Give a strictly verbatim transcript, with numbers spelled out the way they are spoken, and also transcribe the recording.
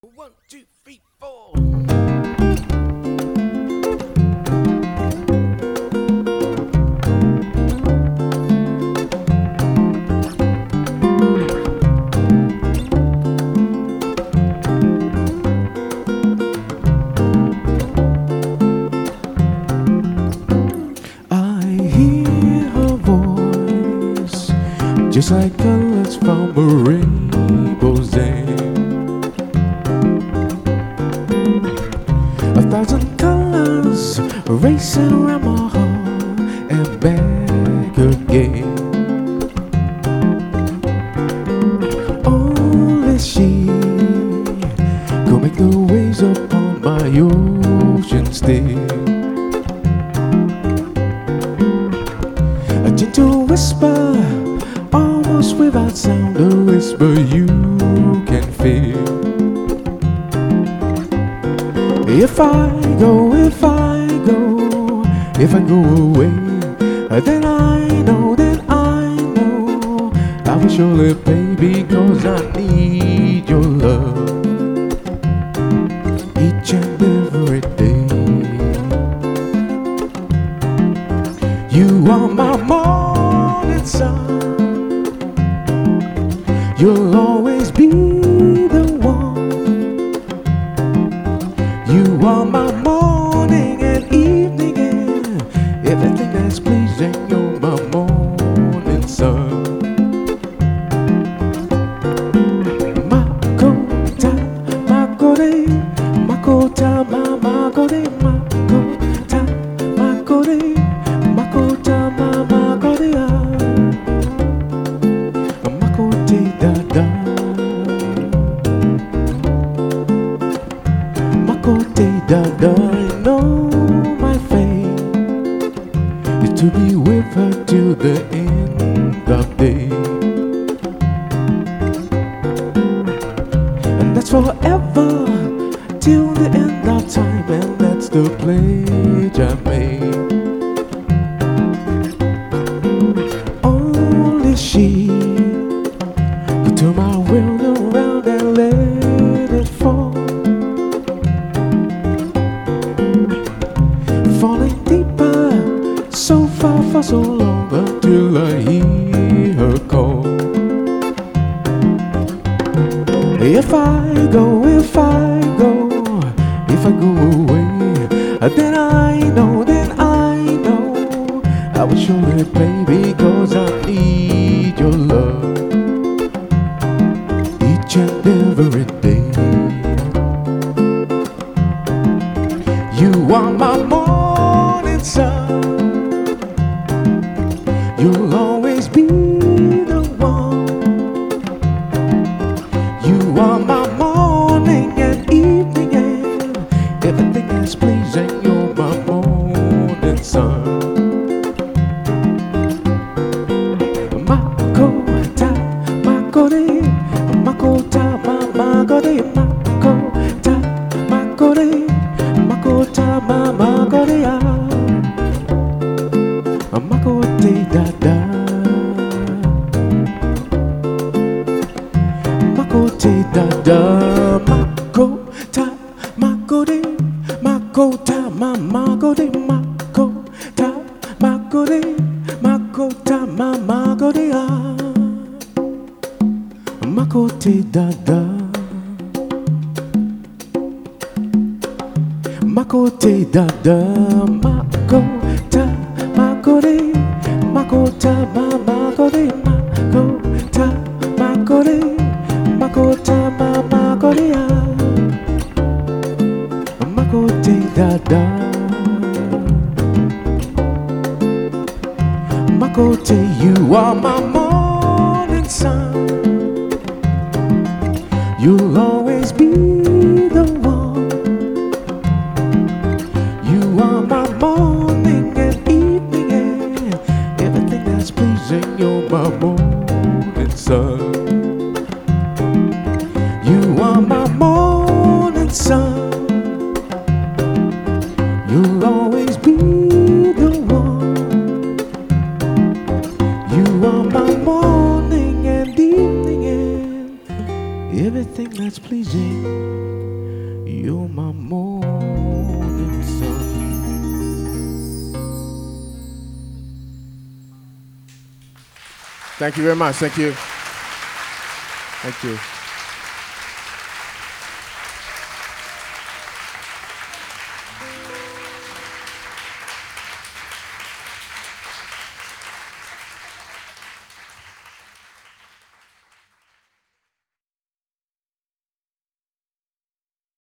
One, two, three, four. I hear her voice, just like colors from a rainbow's end. A thousand colors racing around my heart and back again. Only she could make the waves upon my ocean still. A gentle whisper, almost without sound, a whisper you can feel. If I go, if I go, if I go away, then I know, then I know I will surely pay, because I need your love each and every day. You are my morning sun, you'll always be the one. You are my morning and evening and everything that's pleasing. You're my morning sun. Makota, makore, makota, ma, makore, makota, makore, makota, ma, makore, ah, makote da da. Makote da da, I know my fate is to be with her till the end of day. And that's forever, till the end of time, and that's the pledge I made. Only she could turn my world around and let it fall. Falling deeper, so far for so long, until I hear her call. If I go, if I go, if I go away, then I know, then I know I will surely pay, because I need your love each and every day. You are my morning sun, you'll always be the one. You are my morning and evening and everything that's pleasing. You're my morning sun. Makota, makore, makota, ma, makore, makota, makore, makota, ma, makore, ah, makote da da, makote da da, makota, makore, makota, ma, makore, makota, makore, makota, ma, makore, ah, makote da da, makote da da, makota, makore, makota, ma, makore, makota, makore, makota, ma, makore, ah, makote da da, makote. You are my morning sun, you'll always be the one. You are my morning and evening and everything that's pleasing. You're my morning sun. You are my morning sun, you'll always be the one. You are my morning and evening and everything that's pleasing. You're my morning sun. Thank you very much. Thank you. Thank you.